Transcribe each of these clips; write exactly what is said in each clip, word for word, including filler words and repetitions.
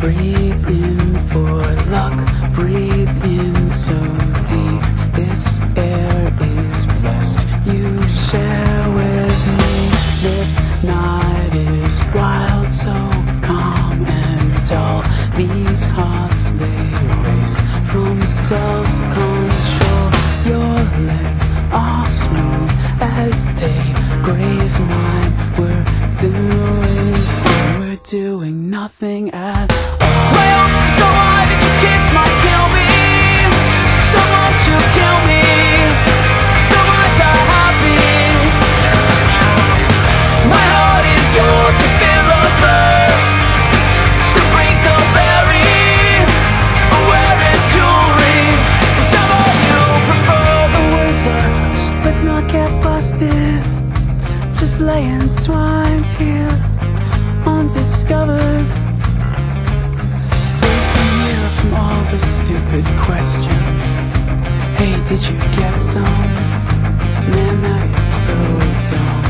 Breathe in for luck, breathe in so deep. This air is blessed, you share with me. This night is wild, so calm and dull. These hearts, they race from self-control. Your legs are smooth as they graze mine. We're doing, we're doing nothing at all. My hopes are so high that your kiss might kill me. So won't you kill me? So I die happy. My heart is yours to feel the thirst, to break the berry. Where is jewelry? Whichever you prefer. The words are hushed, let's not get busted. Just lay entwined here, undiscovered. Safe and near from all the stupid questions. Hey, did you get some? Man, that is so dumb.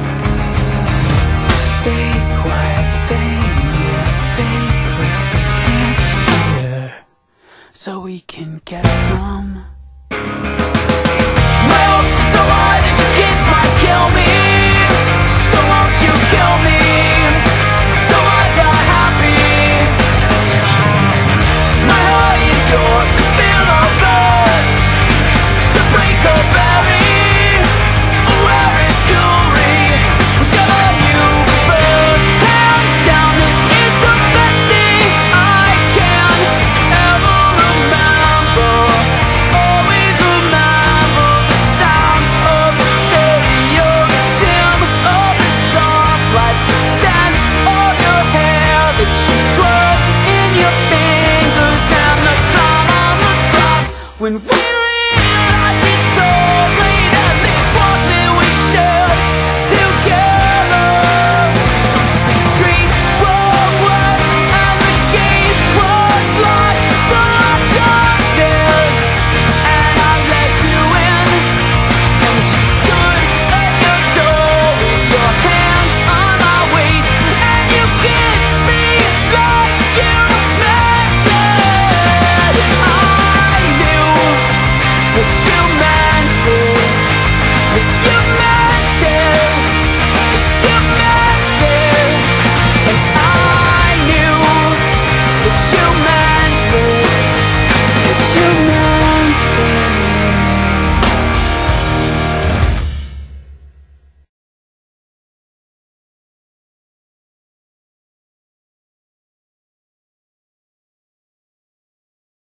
Stay quiet, stay near, stay close, they can't hear, so we can get some.